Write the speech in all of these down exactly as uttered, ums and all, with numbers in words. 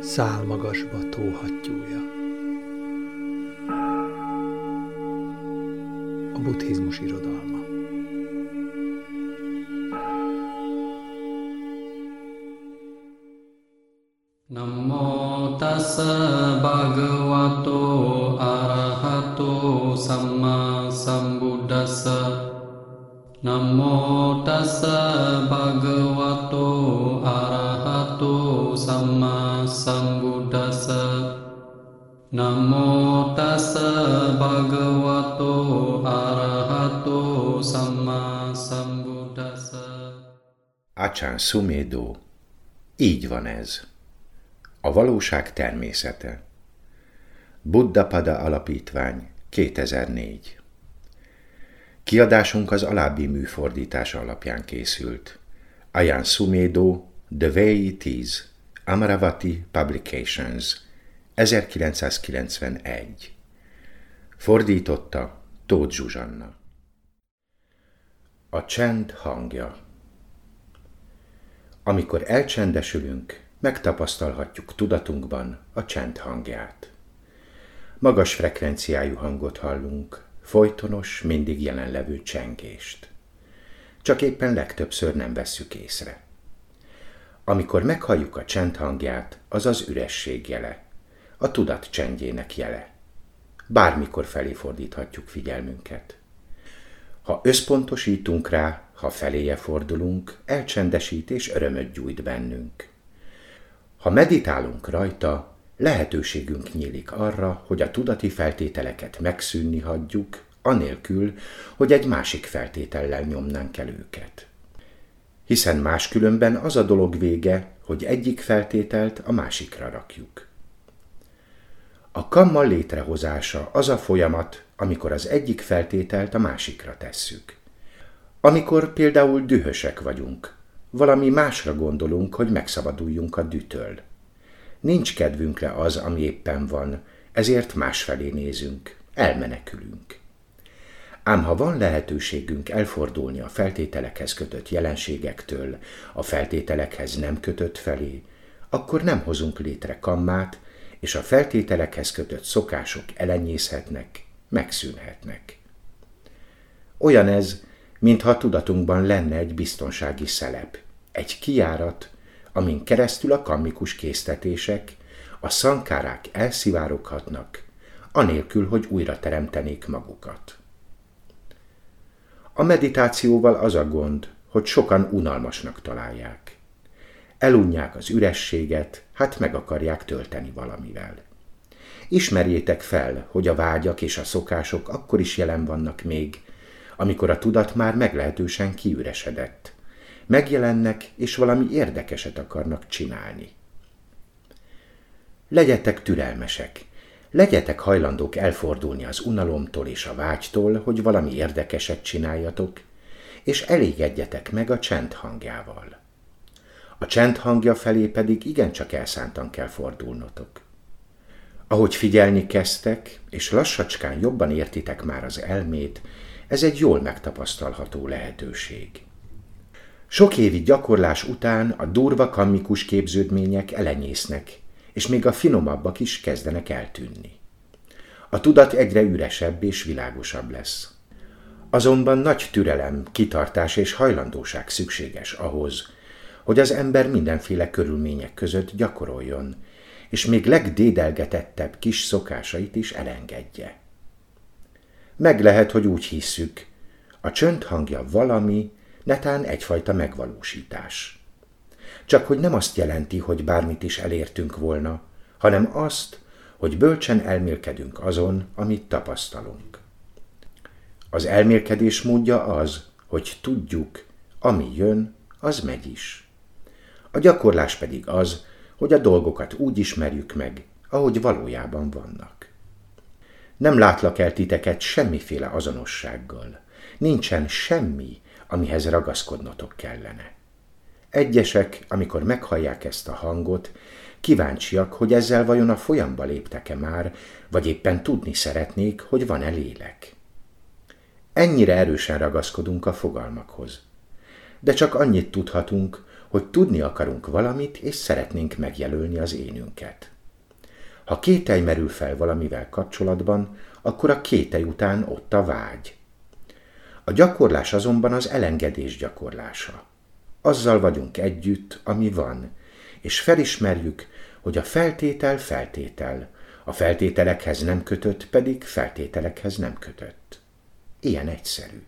Szálmagasba tóhattyúja. A buddhizmus irodalma. Namo tassa bhagavato arahato samma sambuddhassa. Namo tassa bhagavato arahato samma sambuddhassa. Namo tassa bhagavato arahato samma sambuddhassa. Achan Sumedho. Így van ez. A valóság természete. Buddhapada Alapítvány, kétezer-négy. Kiadásunk az alábbi műfordítás alapján készült. Achan Sumedho, The Way It Is, Amaravati Publications, ezerkilencszázkilencvenegy. Fordította Tóth Zsuzsanna. A csend hangja. Amikor elcsendesülünk, megtapasztalhatjuk tudatunkban a csend hangját. Magas frekvenciájú hangot hallunk, folytonos, mindig jelenlevő csengést. Csak éppen legtöbbször nem vesszük észre. Amikor meghalljuk a csend hangját, az az üresség jele, a tudat csendjének jele. Bármikor felé fordíthatjuk figyelmünket. Ha összpontosítunk rá, ha feléje fordulunk, elcsendesít és örömöt gyújt bennünk. Ha meditálunk rajta, lehetőségünk nyílik arra, hogy a tudati feltételeket megszűnni hagyjuk, anélkül, hogy egy másik feltétellel nyomnánk el őket. Hiszen máskülönben az a dolog vége, hogy egyik feltételt a másikra rakjuk. A kamma létrehozása az a folyamat, amikor az egyik feltételt a másikra tesszük. Amikor például dühösek vagyunk, valami másra gondolunk, hogy megszabaduljunk a dühtől. Nincs kedvünkre az, ami éppen van, ezért másfelé nézünk, elmenekülünk. Ám ha van lehetőségünk elfordulni a feltételekhez kötött jelenségektől, a feltételekhez nem kötött felé, akkor nem hozunk létre kammát, és a feltételekhez kötött szokások elenyészhetnek, megszűnhetnek. Olyan ez, mintha tudatunkban lenne egy biztonsági szelep, egy kijárat, amin keresztül a kammikus késztetések, a szankárák elszivároghatnak, anélkül, hogy újra teremtenék magukat. A meditációval az a gond, hogy sokan unalmasnak találják. Elunják az ürességet, hát meg akarják tölteni valamivel. Ismerjétek fel, hogy a vágyak és a szokások akkor is jelen vannak még, amikor a tudat már meglehetősen kiüresedett. Megjelennek, és valami érdekeset akarnak csinálni. Legyetek türelmesek, legyetek hajlandók elfordulni az unalomtól és a vágytól, hogy valami érdekeset csináljatok, és elégedjetek meg a csend hangjával. A csend hangja felé pedig igencsak elszántan kell fordulnotok. Ahogy figyelni kezdtek, és lassacskán jobban értitek már az elmét, ez egy jól megtapasztalható lehetőség. Sok évi gyakorlás után a durva kammikus képződmények elenyésznek, és még a finomabbak is kezdenek eltűnni. A tudat egyre üresebb és világosabb lesz. Azonban nagy türelem, kitartás és hajlandóság szükséges ahhoz, hogy az ember mindenféle körülmények között gyakoroljon, és még legdédelgetettebb kis szokásait is elengedje. Meg lehet, hogy úgy hisszük, a csönd hangja valami, netán egyfajta megvalósítás. Csak hogy nem azt jelenti, hogy bármit is elértünk volna, hanem azt, hogy bölcsen elmélkedünk azon, amit tapasztalunk. Az elmélkedés módja az, hogy tudjuk, ami jön, az megy is. A gyakorlás pedig az, hogy a dolgokat úgy ismerjük meg, ahogy valójában vannak. Nem látlak el titeket semmiféle azonossággal. Nincsen semmi, amihez ragaszkodnotok kellene. Egyesek, amikor meghallják ezt a hangot, kíváncsiak, hogy ezzel vajon a folyamba léptek-e már, vagy éppen tudni szeretnék, hogy van-e lélek. Ennyire erősen ragaszkodunk a fogalmakhoz. De csak annyit tudhatunk, hogy tudni akarunk valamit, és szeretnénk megjelölni az énünket. Ha kételj merül fel valamivel kapcsolatban, akkor a kételj után ott a vágy. A gyakorlás azonban az elengedés gyakorlása. Azzal vagyunk együtt, ami van, és felismerjük, hogy a feltétel feltétel, a feltételekhez nem kötött pedig feltételekhez nem kötött. Ilyen egyszerű.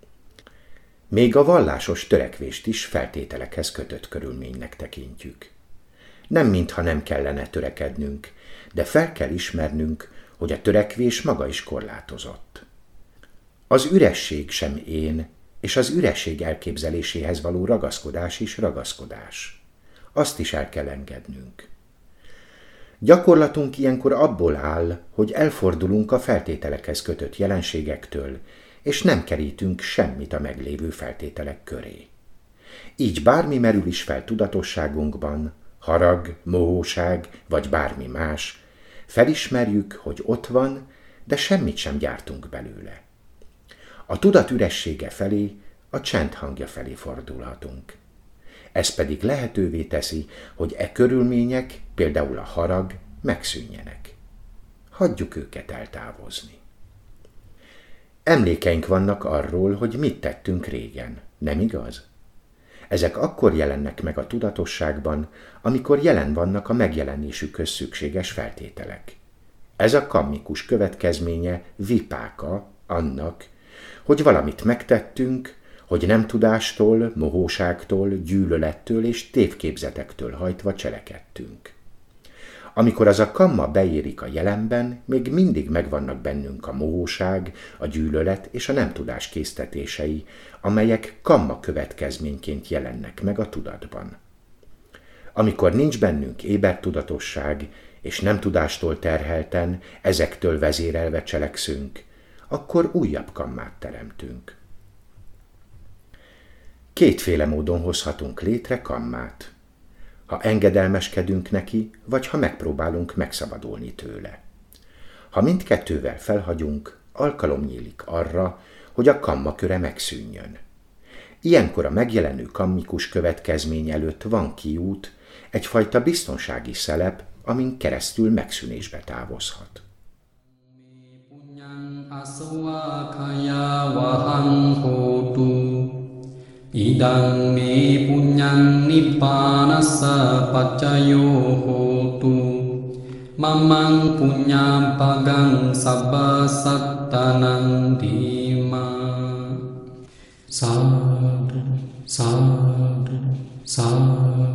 Még a vallásos törekvést is feltételekhez kötött körülménynek tekintjük. Nem mintha nem kellene törekednünk, de fel kell ismernünk, hogy a törekvés maga is korlátozott. Az üresség sem én, és az üresség elképzeléséhez való ragaszkodás is ragaszkodás. Azt is el kell engednünk. Gyakorlatunk ilyenkor abból áll, hogy elfordulunk a feltételekhez kötött jelenségektől, és nem kerítünk semmit a meglévő feltételek köré. Így bármi merül is fel tudatosságunkban, harag, mohóság vagy bármi más, felismerjük, hogy ott van, de semmit sem gyártunk belőle. A tudat üressége felé, a csend hangja felé fordulhatunk. Ez pedig lehetővé teszi, hogy e körülmények, például a harag, megszűnjenek. Hagyjuk őket eltávozni. Emlékeink vannak arról, hogy mit tettünk régen, nem igaz? Ezek akkor jelennek meg a tudatosságban, amikor jelen vannak a megjelenésükhöz szükséges feltételek. Ez a kammikus következménye, vipáka annak, hogy valamit megtettünk, hogy nem tudástól, mohóságtól, gyűlölettől és tévképzetektől hajtva cselekedtünk. Amikor az a kamma beérik a jelenben, még mindig megvannak bennünk a mohóság, a gyűlölet és a nem tudás késztetései, amelyek kamma következményként jelennek meg a tudatban. Amikor nincs bennünk ébertudatosság, és nem tudástól terhelten, ezektől vezérelve cselekszünk, akkor újabb kammát teremtünk. Kétféle módon hozhatunk létre kammát. Ha engedelmeskedünk neki, vagy ha megpróbálunk megszabadulni tőle. Ha mindkettővel felhagyunk, alkalom nyílik arra, hogy a kamma köre megszűnjön. Ilyenkor a megjelenő kammikus következmény előtt van kiút, egyfajta biztonsági szelep, amin keresztül megszűnésbe távozhat. Idang me punyang nippanassa paccayo hotu mamang punyam pagang sabba sattanang dima sadhu sadhu sadhu